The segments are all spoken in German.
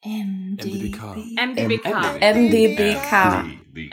MDBK. MDBK. MDBK.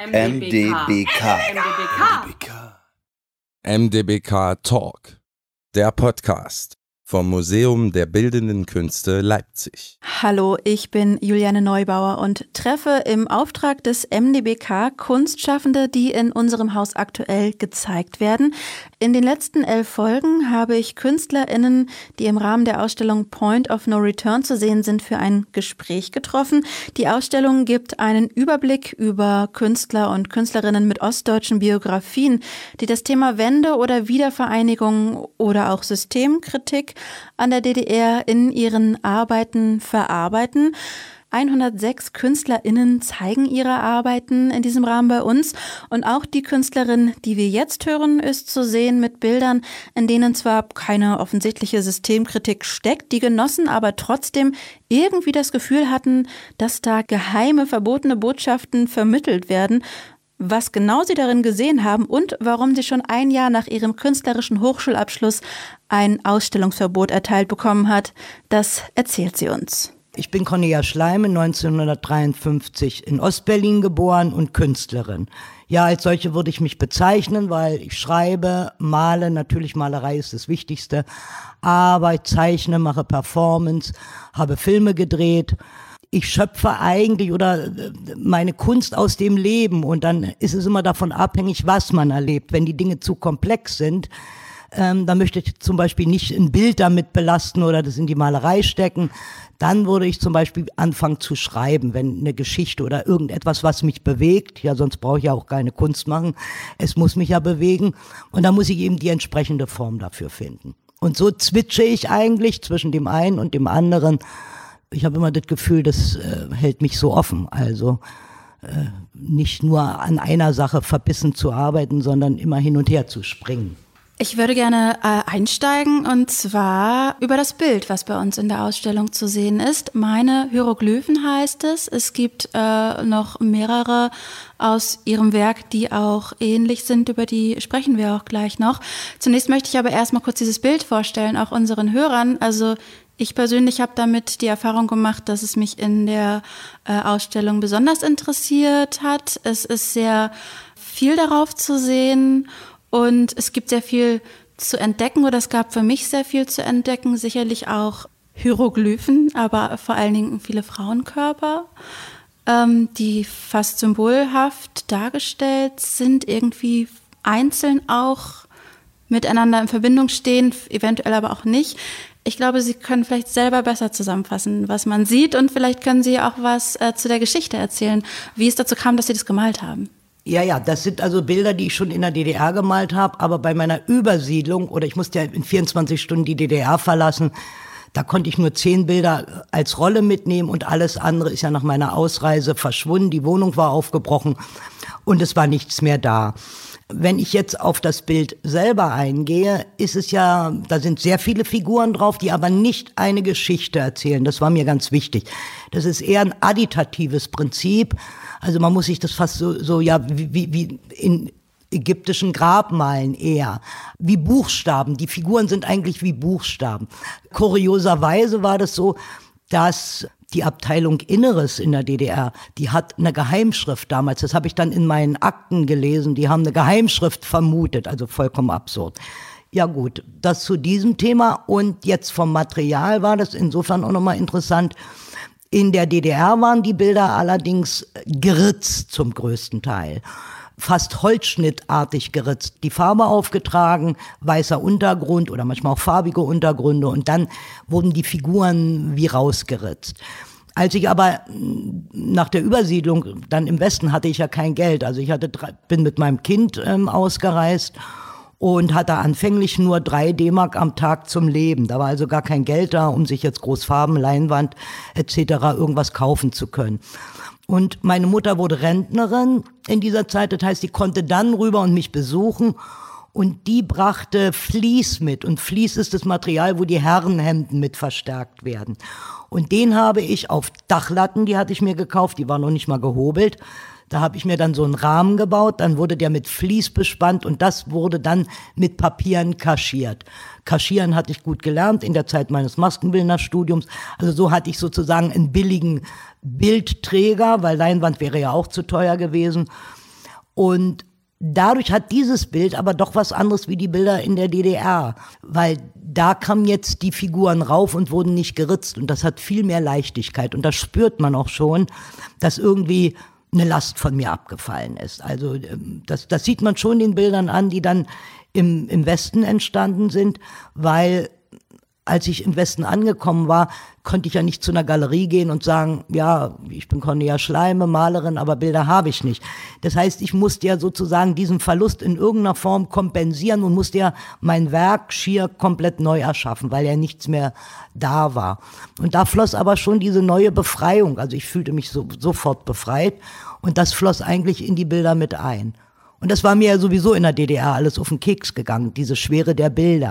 MDBK Talk, der Podcast vom Museum der Bildenden Künste Leipzig. Hallo, ich bin Juliane Neubauer und treffe im Auftrag des MDBK Kunstschaffende, die in unserem Haus aktuell gezeigt werden. In den letzten 11 Folgen habe ich KünstlerInnen, die im Rahmen der Ausstellung Point of No Return zu sehen sind, für ein Gespräch getroffen. Die Ausstellung gibt einen Überblick über Künstler und Künstlerinnen mit ostdeutschen Biografien, die das Thema Wende oder Wiedervereinigung oder auch Systemkritik an der DDR in ihren Arbeiten verarbeiten. 106 KünstlerInnen zeigen ihre Arbeiten in diesem Rahmen bei uns. Und auch die Künstlerin, die wir jetzt hören, ist zu sehen mit Bildern, in denen zwar keine offensichtliche Systemkritik steckt, die Genossen aber trotzdem irgendwie das Gefühl hatten, dass da geheime, verbotene Botschaften vermittelt werden. Was genau sie darin gesehen haben und warum sie schon ein Jahr nach ihrem künstlerischen Hochschulabschluss ein Ausstellungsverbot erteilt bekommen hat, das erzählt sie uns. Ich bin Cornelia Schleime, 1953 in Ostberlin geboren und Künstlerin. Ja, als solche würde ich mich bezeichnen, weil ich schreibe, male, natürlich Malerei ist das Wichtigste, aber ich zeichne, mache Performance, habe Filme gedreht. Ich schöpfe eigentlich oder meine Kunst aus dem Leben und dann ist es immer davon abhängig, was man erlebt. Wenn die Dinge zu komplex sind, dann möchte ich zum Beispiel nicht ein Bild damit belasten oder das in die Malerei stecken. Dann würde ich zum Beispiel anfangen zu schreiben, wenn eine Geschichte oder irgendetwas, was mich bewegt, ja sonst brauche ich ja auch keine Kunst machen, es muss mich ja bewegen und dann muss ich eben die entsprechende Form dafür finden. Und so zwitsche ich eigentlich zwischen dem einen und dem anderen. Ich habe immer das Gefühl, das hält mich so offen, also nicht nur an einer Sache verbissen zu arbeiten, sondern immer hin und her zu springen. Ich würde gerne einsteigen und zwar über das Bild, was bei uns in der Ausstellung zu sehen ist. Meine Hieroglyphen heißt es. Es gibt noch mehrere aus ihrem Werk, die auch ähnlich sind, über die sprechen wir auch gleich noch. Zunächst möchte ich aber erstmal kurz dieses Bild vorstellen, auch unseren Hörern. Also ich persönlich habe damit die Erfahrung gemacht, dass es mich in der Ausstellung besonders interessiert hat. Es ist sehr viel darauf zu sehen und es gibt sehr viel zu entdecken oder es gab für mich sehr viel zu entdecken. Sicherlich auch Hieroglyphen, aber vor allen Dingen viele Frauenkörper, die fast symbolhaft dargestellt sind, irgendwie einzeln auch miteinander in Verbindung stehen, eventuell aber auch nicht. Ich glaube, Sie können vielleicht selber besser zusammenfassen, was man sieht und vielleicht können Sie auch was zu der Geschichte erzählen, wie es dazu kam, dass Sie das gemalt haben. Ja, das sind also Bilder, die ich schon in der DDR gemalt habe, aber bei meiner Übersiedlung, oder ich musste ja in 24 Stunden die DDR verlassen, da konnte ich nur 10 Bilder als Rolle mitnehmen und alles andere ist ja nach meiner Ausreise verschwunden, die Wohnung war aufgebrochen und es war nichts mehr da. Wenn ich jetzt auf das Bild selber eingehe, ist es ja, da sind sehr viele Figuren drauf, die aber nicht eine Geschichte erzählen. Das war mir ganz wichtig. Das ist eher ein additatives Prinzip. Also man muss sich das fast so ja, wie in ägyptischen Grabmalen eher. Wie Buchstaben. Die Figuren sind eigentlich wie Buchstaben. Kurioserweise war das so, dass die Abteilung Inneres in der DDR, die hat eine Geheimschrift damals, das habe ich dann in meinen Akten gelesen, die haben eine Geheimschrift vermutet, also vollkommen absurd. Ja gut, das zu diesem Thema und jetzt vom Material war das insofern auch nochmal interessant. In der DDR waren die Bilder allerdings geritzt zum größten Teil. Fast holzschnittartig geritzt, die Farbe aufgetragen, weißer Untergrund oder manchmal auch farbige Untergründe und dann wurden die Figuren wie rausgeritzt. Als ich aber nach der Übersiedlung, dann im Westen hatte ich ja kein Geld, also ich bin mit meinem Kind ausgereist und hatte anfänglich nur 3 D-Mark am Tag zum Leben. Da war also gar kein Geld da, um sich jetzt Großfarben, Leinwand etc. irgendwas kaufen zu können. Und meine Mutter wurde Rentnerin in dieser Zeit, das heißt, die konnte dann rüber und mich besuchen und die brachte Vlies mit und Vlies ist das Material, wo die Herrenhemden mit verstärkt werden. Und den habe ich auf Dachlatten, die hatte ich mir gekauft, die waren noch nicht mal gehobelt. Da habe ich mir dann so einen Rahmen gebaut, dann wurde der mit Vlies bespannt und das wurde dann mit Papieren kaschiert. Kaschieren hatte ich gut gelernt in der Zeit meines Maskenbildnerstudiums. Also so hatte ich sozusagen einen billigen Bildträger, weil Leinwand wäre ja auch zu teuer gewesen. Und dadurch hat dieses Bild aber doch was anderes wie die Bilder in der DDR, weil da kamen jetzt die Figuren rauf und wurden nicht geritzt und das hat viel mehr Leichtigkeit und da spürt man auch schon, dass irgendwie eine Last von mir abgefallen ist. Also das sieht man schon den Bildern an, die dann im Westen entstanden sind, weil als ich im Westen angekommen war, konnte ich ja nicht zu einer Galerie gehen und sagen, ja, ich bin Cornelia Schleime, Malerin, aber Bilder habe ich nicht. Das heißt, ich musste ja sozusagen diesen Verlust in irgendeiner Form kompensieren und musste ja mein Werk schier komplett neu erschaffen, weil ja nichts mehr da war. Und da floss aber schon diese neue Befreiung. Also ich fühlte mich sofort befreit und das floss eigentlich in die Bilder mit ein. Und das war mir ja sowieso in der DDR alles auf den Keks gegangen, diese Schwere der Bilder.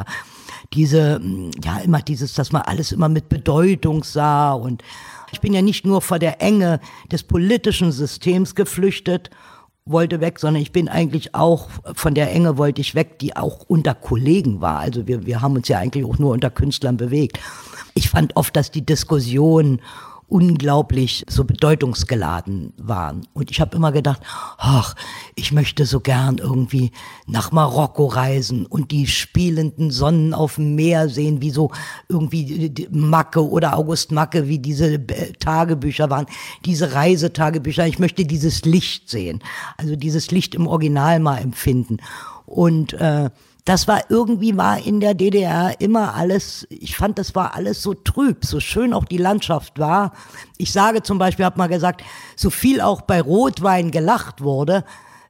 Immer dieses, dass man alles immer mit Bedeutung sah und ich bin ja nicht nur vor der Enge des politischen Systems geflüchtet, wollte weg, sondern ich bin eigentlich auch, von der Enge wollte ich weg, die auch unter Kollegen war. Also wir haben uns ja eigentlich auch nur unter Künstlern bewegt. Ich fand oft, dass die Diskussionen unglaublich so bedeutungsgeladen waren. Und ich habe immer gedacht, ach, ich möchte so gern irgendwie nach Marokko reisen und die spielenden Sonnen auf dem Meer sehen, wie so irgendwie Macke oder August Macke, wie diese Tagebücher waren, diese Reisetagebücher. Ich möchte dieses Licht sehen, also dieses Licht im Original mal empfinden. Und das war in der DDR immer alles, ich fand, das war alles so trüb, so schön auch die Landschaft war. Ich sage zum Beispiel, habe mal gesagt, so viel auch bei Rotwein gelacht wurde,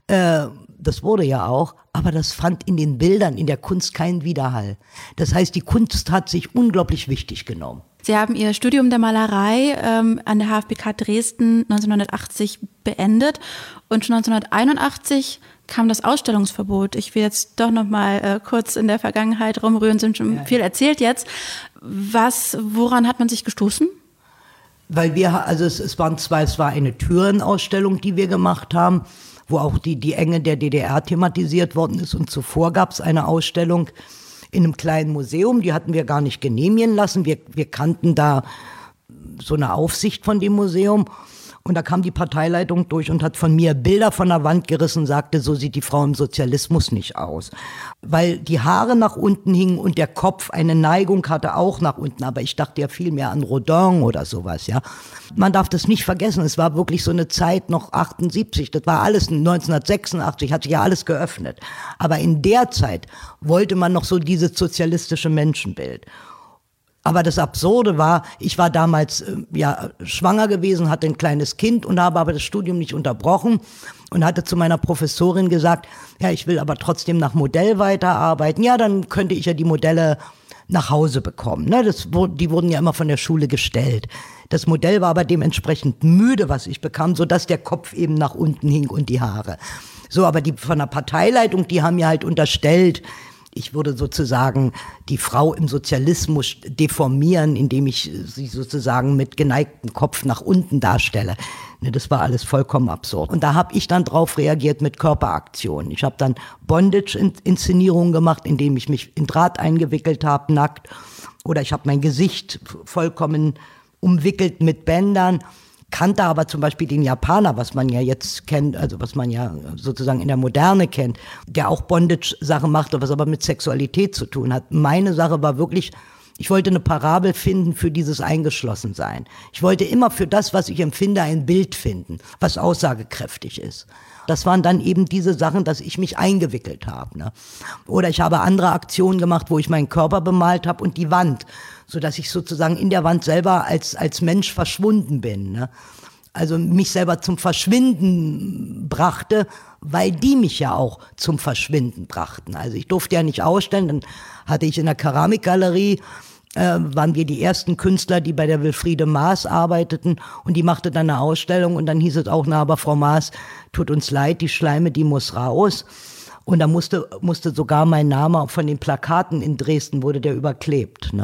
das wurde ja auch, aber das fand in den Bildern, in der Kunst keinen Widerhall. Das heißt, die Kunst hat sich unglaublich wichtig genommen. Sie haben Ihr Studium der Malerei an der HFBK Dresden 1980 beendet und 1981 kam das Ausstellungsverbot. Ich will jetzt doch noch mal kurz in der Vergangenheit rumrühren, sind schon viel erzählt jetzt. Woran hat man sich gestoßen? Weil es war eine Türenausstellung, die wir gemacht haben, wo auch die Enge der DDR thematisiert worden ist und zuvor gab es eine Ausstellung in einem kleinen Museum, die hatten wir gar nicht genehmigen lassen. Wir kannten da so eine Aufsicht von dem Museum. Und da kam die Parteileitung durch und hat von mir Bilder von der Wand gerissen und sagte, so sieht die Frau im Sozialismus nicht aus. Weil die Haare nach unten hingen und der Kopf eine Neigung hatte auch nach unten. Aber ich dachte ja viel mehr an Rodin oder sowas, ja. Man darf das nicht vergessen, es war wirklich so eine Zeit noch 78, das war alles 1986, hat sich ja alles geöffnet. Aber in der Zeit wollte man noch so dieses sozialistische Menschenbild. Aber das Absurde war, ich war damals schwanger gewesen, hatte ein kleines Kind und habe aber das Studium nicht unterbrochen und hatte zu meiner Professorin gesagt, ja, ich will aber trotzdem nach Modell weiterarbeiten. Ja, dann könnte ich ja die Modelle nach Hause bekommen. Ne? Die wurden ja immer von der Schule gestellt. Das Modell war aber dementsprechend müde, was ich bekam, sodass der Kopf eben nach unten hing und die Haare. So, aber die von der Parteileitung, die haben mir halt unterstellt, ich würde sozusagen die Frau im Sozialismus deformieren, indem ich sie sozusagen mit geneigtem Kopf nach unten darstelle. Das war alles vollkommen absurd. Und da habe ich dann drauf reagiert mit Körperaktionen. Ich habe dann Bondage-Inszenierungen gemacht, indem ich mich in Draht eingewickelt habe, nackt. Oder ich habe mein Gesicht vollkommen umwickelt mit Bändern. Kannte aber zum Beispiel den Japaner, was man ja jetzt kennt, also was man ja sozusagen in der Moderne kennt, der auch Bondage-Sachen machte, was aber mit Sexualität zu tun hat. Meine Sache war wirklich, ich wollte eine Parabel finden für dieses Eingeschlossensein. Ich wollte immer für das, was ich empfinde, ein Bild finden, was aussagekräftig ist. Das waren dann eben diese Sachen, dass ich mich eingewickelt habe. Ne? Oder ich habe andere Aktionen gemacht, wo ich meinen Körper bemalt habe und die Wand, sodass ich sozusagen in der Wand selber als Mensch verschwunden bin. Ne? Also mich selber zum Verschwinden brachte, weil die mich ja auch zum Verschwinden brachten. Also ich durfte ja nicht ausstellen, dann hatte ich in der Keramikgalerie, waren wir die ersten Künstler, die bei der Wilfriede Maas arbeiteten und die machte dann eine Ausstellung und dann hieß es auch, na, aber Frau Maas, tut uns leid, die Schleime, die muss raus. Und da musste sogar mein Name von den Plakaten in Dresden, wurde der überklebt. Ne?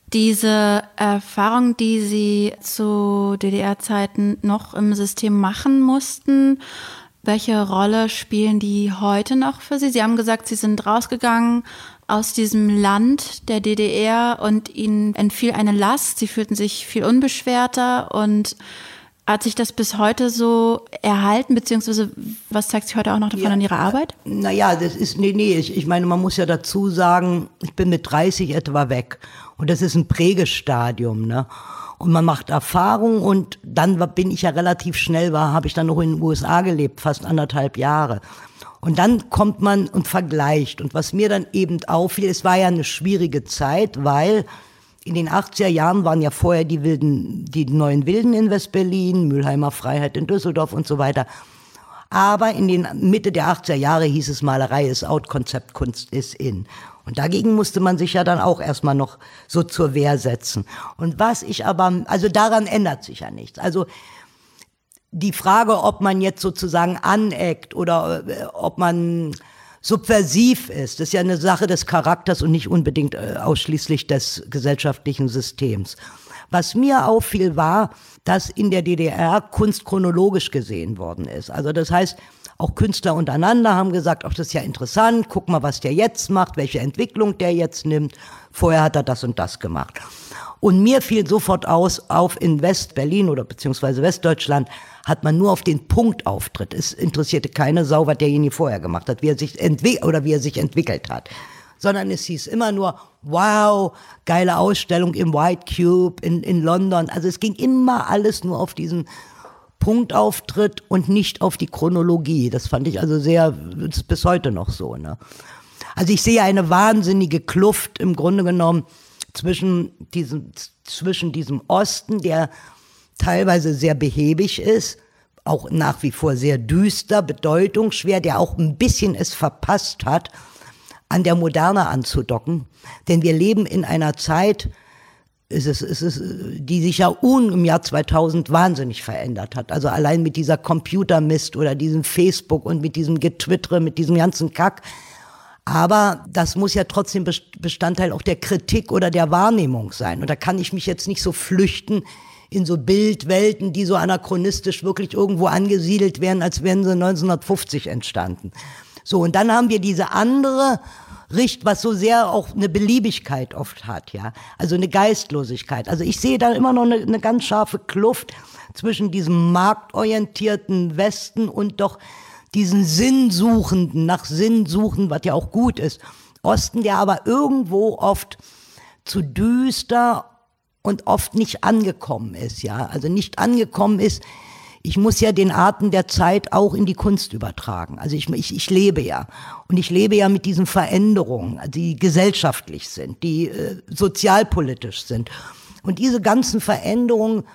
Diese Erfahrung, die Sie zu DDR-Zeiten noch im System machen mussten, welche Rolle spielen die heute noch für Sie? Sie haben gesagt, Sie sind rausgegangen aus diesem Land der DDR und Ihnen entfiel eine Last. Sie fühlten sich viel unbeschwerter und hat sich das bis heute so erhalten, beziehungsweise was zeigt sich heute auch noch davon an Ihrer Arbeit? Naja, das ist, ich meine, man muss ja dazu sagen, ich bin mit 30 etwa weg und das ist ein Prägestadium, ne? Und man macht Erfahrung und dann bin ich ja relativ schnell, habe ich dann noch in den USA gelebt, fast 1,5 Jahre. Und dann kommt man und vergleicht. Und was mir dann eben auffiel, es war ja eine schwierige Zeit, weil in den 80er Jahren waren ja vorher die neuen Wilden in West-Berlin, Mülheimer Freiheit in Düsseldorf und so weiter. Aber in den Mitte der 80er Jahre hieß es, Malerei ist out, Konzeptkunst ist in. Und dagegen musste man sich ja dann auch erstmal noch so zur Wehr setzen. Und also daran ändert sich ja nichts. Also die Frage, ob man jetzt sozusagen aneckt oder ob man subversiv ist, das ist ja eine Sache des Charakters und nicht unbedingt ausschließlich des gesellschaftlichen Systems. Was mir auffiel, war, dass in der DDR Kunst chronologisch gesehen worden ist. Also das heißt, auch Künstler untereinander haben gesagt, ach, das ist ja interessant, guck mal, was der jetzt macht, welche Entwicklung der jetzt nimmt. Vorher hat er das und das gemacht. Und mir fiel sofort auf, in West-Berlin oder beziehungsweise Westdeutschland hat man nur auf den Punkt Auftritt. Es interessierte keine Sau, was derjenige vorher gemacht hat, wie er sich entwickelt hat. Sondern es hieß immer nur, wow, geile Ausstellung im White Cube in London. Also es ging immer alles nur auf diesen Punktauftritt und nicht auf die Chronologie. Das fand ich also das ist bis heute noch so, ne? Also ich sehe eine wahnsinnige Kluft im Grunde genommen zwischen diesem Osten, der teilweise sehr behäbig ist, auch nach wie vor sehr düster, bedeutungsschwer, der auch ein bisschen es verpasst hat, an der Moderne anzudocken. Denn wir leben in einer Zeit, die sich ja im Jahr 2000 wahnsinnig verändert hat. Also allein mit dieser Computermist oder diesem Facebook und mit diesem Getwittere, mit diesem ganzen Kack. Aber das muss ja trotzdem Bestandteil auch der Kritik oder der Wahrnehmung sein. Und da kann ich mich jetzt nicht so flüchten in so Bildwelten, die so anachronistisch wirklich irgendwo angesiedelt werden, als wären sie 1950 entstanden. So, und dann haben wir diese andere was so sehr auch eine Beliebigkeit oft hat, ja. Also eine Geistlosigkeit. Also ich sehe da immer noch eine ganz scharfe Kluft zwischen diesem marktorientierten Westen und doch diesen nach Sinn suchen, was ja auch gut ist. Osten, der aber irgendwo oft zu düster und oft nicht angekommen ist, ja. Also nicht angekommen ist. Ich muss ja den Atem der Zeit auch in die Kunst übertragen. Also ich lebe ja. Und ich lebe ja mit diesen Veränderungen, die gesellschaftlich sind, die sozialpolitisch sind. Und diese ganzen Veränderungen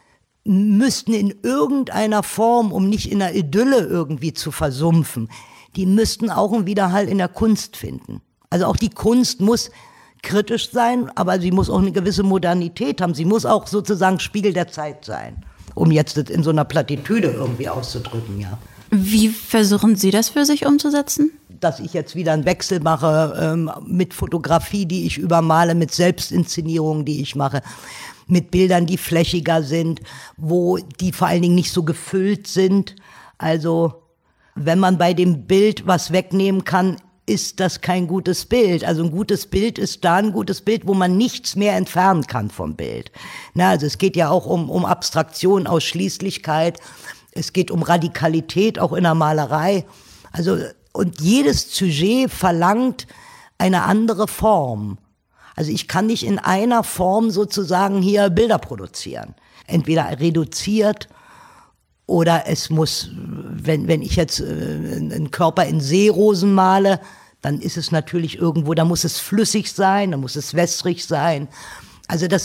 müssten in irgendeiner Form, um nicht in einer Idylle irgendwie zu versumpfen, die müssten auch einen Widerhall in der Kunst finden. Also auch die Kunst muss kritisch sein, aber sie muss auch eine gewisse Modernität haben. Sie muss auch sozusagen Spiegel der Zeit sein, um jetzt das in so einer Plattitüde irgendwie auszudrücken, ja. Wie versuchen Sie das für sich umzusetzen? Dass ich jetzt wieder einen Wechsel mache mit Fotografie, die ich übermale, mit Selbstinszenierungen, die ich mache, mit Bildern, die flächiger sind, wo die vor allen Dingen nicht so gefüllt sind. Also wenn man bei dem Bild was wegnehmen kann, ist das kein gutes Bild. Also ein gutes Bild ist da ein gutes Bild, wo man nichts mehr entfernen kann vom Bild. Na, also es geht ja auch um Abstraktion, Ausschließlichkeit. Es geht um Radikalität, auch in der Malerei. Also, und jedes Sujet verlangt eine andere Form. Also ich kann nicht in einer Form sozusagen hier Bilder produzieren. Entweder reduziert oder es muss, wenn ich jetzt einen Körper in Seerosen male, dann ist es natürlich irgendwo, da muss es flüssig sein, da muss es wässrig sein. Also das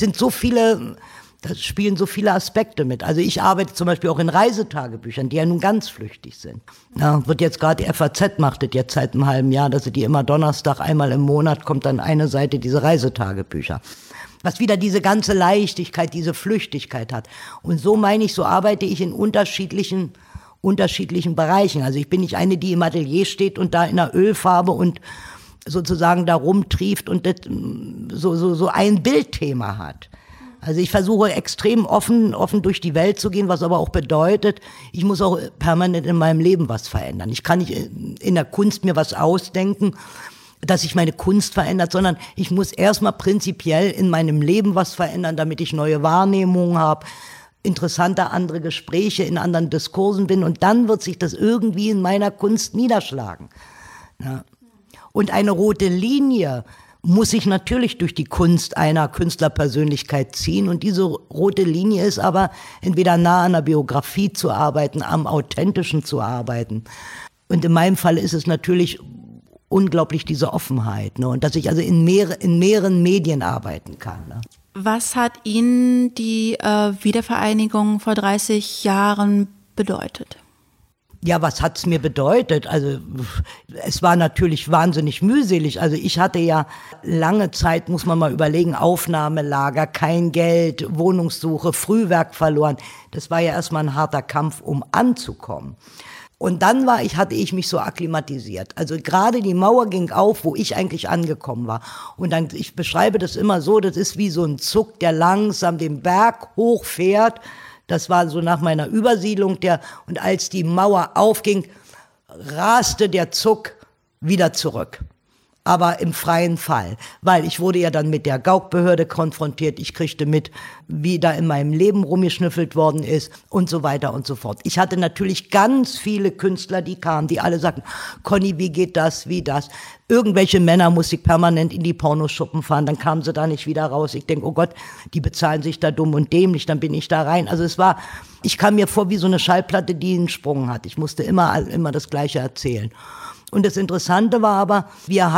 spielen so viele Aspekte mit. Also ich arbeite zum Beispiel auch in Reisetagebüchern, die ja nun ganz flüchtig sind. Ja, wird jetzt gerade die FAZ macht das jetzt seit einem halben Jahr, dass sie die immer Donnerstag einmal im Monat kommt dann eine Seite diese Reisetagebücher. Was wieder diese ganze Leichtigkeit, diese Flüchtigkeit hat. Und so meine ich, so arbeite ich in unterschiedlichen Bereichen. Also ich bin nicht eine, die im Atelier steht und da in einer Ölfarbe und sozusagen da rumtrieft und das, so ein Bildthema hat. Also ich versuche extrem offen durch die Welt zu gehen, was aber auch bedeutet, ich muss auch permanent in meinem Leben was verändern. Ich kann nicht in der Kunst mir was ausdenken, dass sich meine Kunst verändert, sondern ich muss erstmal prinzipiell in meinem Leben was verändern, damit ich neue Wahrnehmungen habe, interessante andere Gespräche in anderen Diskursen bin und dann wird sich das irgendwie in meiner Kunst niederschlagen. Ja. Und eine rote Linie muss sich natürlich durch die Kunst einer Künstlerpersönlichkeit ziehen. Und diese rote Linie ist aber entweder nah an der Biografie zu arbeiten, am Authentischen zu arbeiten. Und in meinem Fall ist es natürlich unglaublich diese Offenheit, ne? Und dass ich also in mehreren Medien arbeiten kann. Ne? Was hat Ihnen die Wiedervereinigung vor 30 Jahren bedeutet? Ja, was hat's mir bedeutet? Also es war natürlich wahnsinnig mühselig. Also ich hatte ja lange Zeit, muss man mal überlegen, Aufnahmelager, kein Geld, Wohnungssuche, Frühwerk verloren. Das war ja erstmal ein harter Kampf, um anzukommen. Und dann hatte ich mich so akklimatisiert. Also gerade die Mauer ging auf, wo ich eigentlich angekommen war. Und dann, ich beschreibe das immer so, das ist wie so ein Zug, der langsam den Berg hochfährt. Das war so nach meiner Übersiedlung und als die Mauer aufging, raste der Zug wieder zurück. Aber im freien Fall, weil ich wurde ja dann mit der Gaukbehörde konfrontiert, ich kriegte mit, wie da in meinem Leben rumgeschnüffelt worden ist und so weiter und so fort. Ich hatte natürlich ganz viele Künstler, die kamen, die alle sagten, Conny, wie geht das, wie das? Irgendwelche Männer musste ich permanent in die Pornoschuppen fahren, dann kamen sie da nicht wieder raus. Ich denke, oh Gott, die bezahlen sich da dumm und dämlich, dann bin ich da rein. Also ich kam mir vor wie so eine Schallplatte, die einen Sprung hat. Ich musste immer das Gleiche erzählen. Und das Interessante war aber,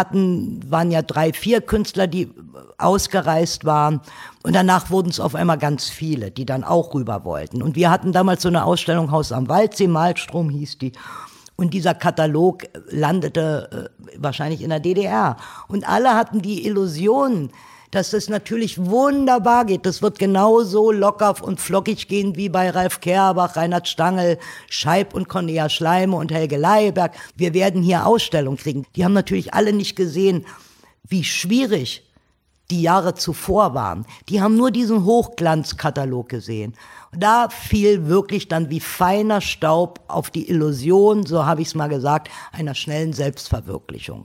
waren ja 3, 4 Künstler, die ausgereist waren. Und danach wurden es auf einmal ganz viele, die dann auch rüber wollten. Und wir hatten damals so eine Ausstellung, Haus am Waldsee, Malstrom hieß die. Und dieser Katalog landete wahrscheinlich in der DDR. Und alle hatten die Illusion, dass das natürlich wunderbar geht. Das wird genauso locker und flockig gehen wie bei Ralf Kerbach, Reinhard Stangl, Scheib und Cornelia Schleime und Helge Leiberg. Wir werden hier Ausstellungen kriegen. Die haben natürlich alle nicht gesehen, wie schwierig die Jahre zuvor waren. Die haben nur diesen Hochglanzkatalog gesehen. Und da fiel wirklich dann wie feiner Staub auf die Illusion, so habe ich es mal gesagt, einer schnellen Selbstverwirklichung.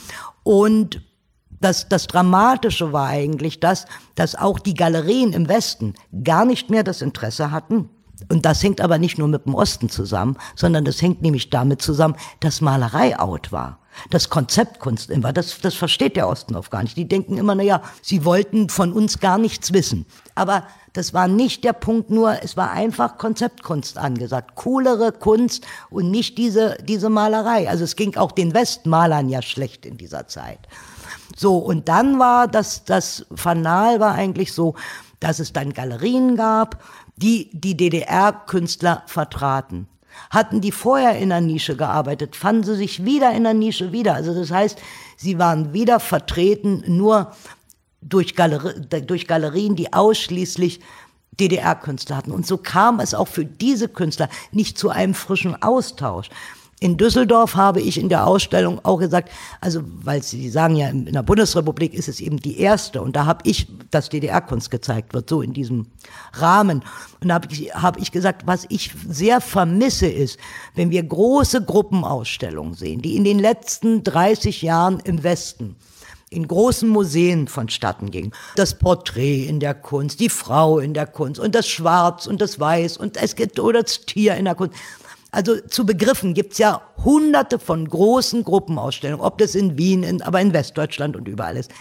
Und das Dramatische war eigentlich dass auch die Galerien im Westen gar nicht mehr das Interesse hatten. Und das hängt aber nicht nur mit dem Osten zusammen, sondern das hängt nämlich damit zusammen, dass Malerei out war. Dass Konzeptkunst war, das versteht der Osten oft gar nicht. Die denken immer, sie wollten von uns gar nichts wissen. Aber das war nicht der Punkt, nur es war einfach Konzeptkunst angesagt. Coolere Kunst und nicht diese Malerei. Also es ging auch den Westmalern ja schlecht in dieser Zeit. So, und dann war das Fanal war eigentlich so, dass es dann Galerien gab, die DDR-Künstler vertraten. Hatten die vorher in der Nische gearbeitet, fanden sie sich wieder in der Nische wieder. Also das heißt, sie waren wieder vertreten nur durch Galerien, die ausschließlich DDR-Künstler hatten. Und so kam es auch für diese Künstler nicht zu einem frischen Austausch. In Düsseldorf habe ich in der Ausstellung auch gesagt, also weil Sie sagen ja, in der Bundesrepublik ist es eben die erste und da habe ich, dass DDR-Kunst gezeigt wird, so in diesem Rahmen. Und da habe ich gesagt, was ich sehr vermisse ist, wenn wir große Gruppenausstellungen sehen, die in den letzten 30 Jahren im Westen in großen Museen vonstatten ging. Das Porträt in der Kunst, die Frau in der Kunst und das Schwarz und das Weiß und oder das Tier in der Kunst. Also zu Begriffen gibt's ja hunderte von großen Gruppenausstellungen, ob das in Wien, aber in Westdeutschland und überall ist.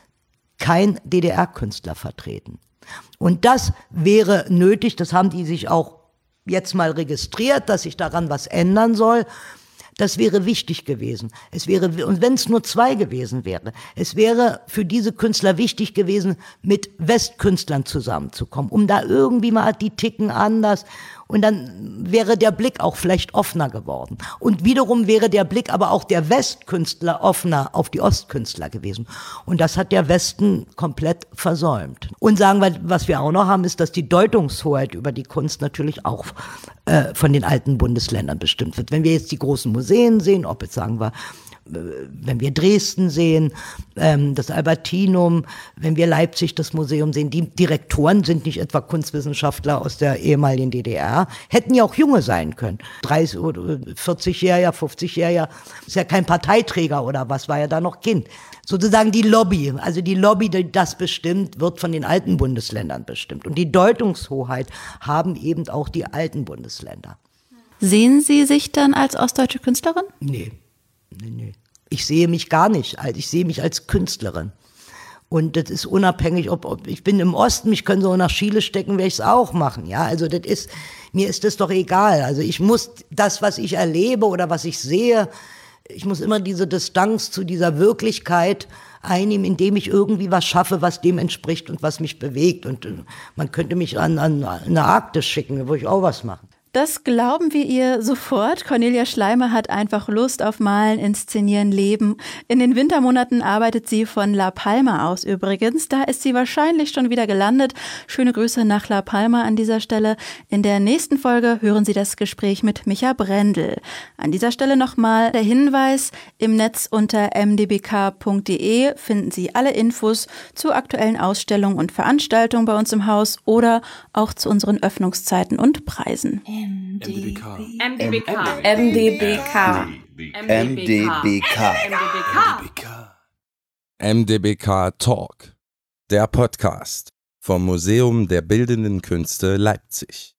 Kein DDR-Künstler vertreten. Und das wäre nötig, das haben die sich auch jetzt mal registriert, dass sich daran was ändern soll. Das wäre wichtig gewesen. Und wenn es nur 2 gewesen wäre, es wäre für diese Künstler wichtig gewesen, mit Westkünstlern zusammenzukommen, um da irgendwie mal, die ticken anders. Und dann wäre der Blick auch vielleicht offener geworden. Und wiederum wäre der Blick aber auch der Westkünstler offener auf die Ostkünstler gewesen. Und das hat der Westen komplett versäumt. Und sagen wir, was wir auch noch haben, ist, dass die Deutungshoheit über die Kunst natürlich auch von den alten Bundesländern bestimmt wird. Wenn wir jetzt die großen Museen Museen sehen, ob jetzt sagen wir, wenn wir Dresden sehen, das Albertinum, wenn wir Leipzig das Museum sehen, die Direktoren sind nicht etwa Kunstwissenschaftler aus der ehemaligen DDR, hätten ja auch Junge sein können. 30 oder 40-Jähriger, 50-Jähriger, ist ja kein Parteiträger oder was, war ja da noch Kind. Sozusagen die Lobby, die das bestimmt, wird von den alten Bundesländern bestimmt. Und die Deutungshoheit haben eben auch die alten Bundesländer. Sehen Sie sich dann als ostdeutsche Künstlerin? Nee. Ich sehe mich gar nicht ich sehe mich als Künstlerin. Und das ist unabhängig, ob ich bin im Osten, mich können so nach Chile stecken, werde ich es auch machen. Ja, also mir ist das doch egal. Also ich muss das, was ich erlebe oder was ich sehe, ich muss immer diese Distanz zu dieser Wirklichkeit einnehmen, indem ich irgendwie was schaffe, was dem entspricht und was mich bewegt. Und man könnte mich an eine Arktis schicken, da würde ich auch was machen. Das glauben wir ihr sofort. Cornelia Schleimer hat einfach Lust auf Malen, Inszenieren, Leben. In den Wintermonaten arbeitet sie von La Palma aus übrigens. Da ist sie wahrscheinlich schon wieder gelandet. Schöne Grüße nach La Palma an dieser Stelle. In der nächsten Folge hören Sie das Gespräch mit Micha Brendel. An dieser Stelle nochmal der Hinweis, im Netz unter mdbk.de finden Sie alle Infos zu aktuellen Ausstellungen und Veranstaltungen bei uns im Haus oder auch zu unseren Öffnungszeiten und Preisen. MDBK. MDBK Talk, der Podcast vom Museum der Bildenden Künste Leipzig.